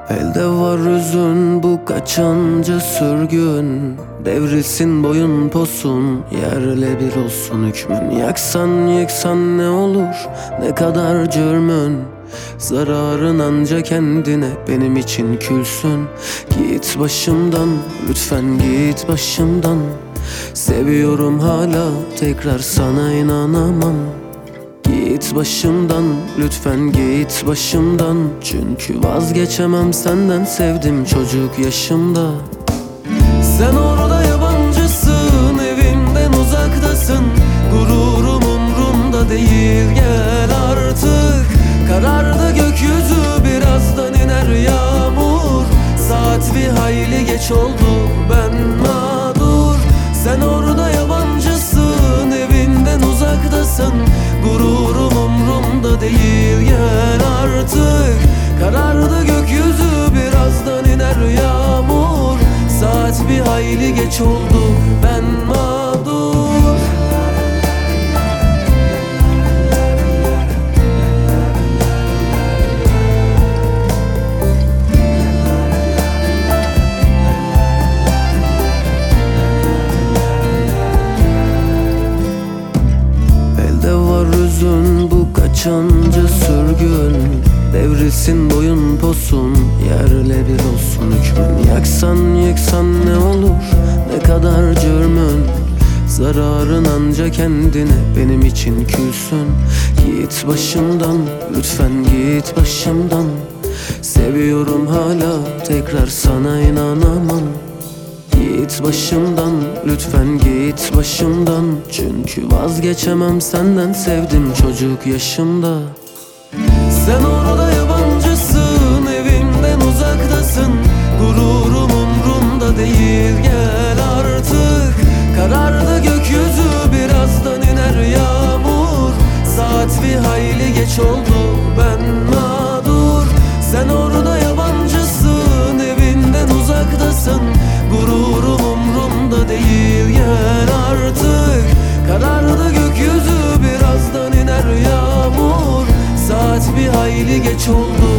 Elde var üzün, bu kaçıncı sürgün? Devrilsin boyun posun, yerle bir olsun hükmün. Yaksan yıksan ne olur, ne kadar cürmün? Zararın anca kendine, benim için külsün. Git başımdan, lütfen git başımdan. Seviyorum hala, tekrar sana inanamam. Git başımdan, lütfen git başımdan. Çünkü vazgeçemem senden, sevdim çocuk yaşımda. Sen orada yabancısın, evimden uzaktasın. Gururum umrumda değil, gel artık. Karardı gökyüzü, birazdan iner yağmur. Saat bir hayli geç oldu, ben mağdur. Sen orada yabancısın, evinden uzaktasın. Gururum umrumda değil, gel artık. Karardı gökyüzü, birazdan iner yağmur. Saat bir hayli geç oldu, ben mağdur. Elde var üzün, bu kaçıncı sürgün? Devrilsin boyun posun, yerle bir olsun hükmün. Yaksan yıksan ne olur, ne kadar cürmün? Zararın anca kendine, benim için külsün. Git başımdan, lütfen git başımdan. Seviyorum hala, tekrar sana inanamam. Git başımdan, lütfen git başımdan. Çünkü vazgeçemem senden, sevdim çocuk yaşımda. Sen orada yabancısın, evimden uzaktasın. Gururum umrumda değil, gel artık. Karardı gökyüzü, birazdan iner yağmur. Saat bir hayli geç oldu, ben mağdur. Sen orada yabancısın, evinden uzaktasın. Gururum umrumda değil, gel artık. Karardı gökyüzü, birazdan iner yağmur. Saat bir hayli geç oldu,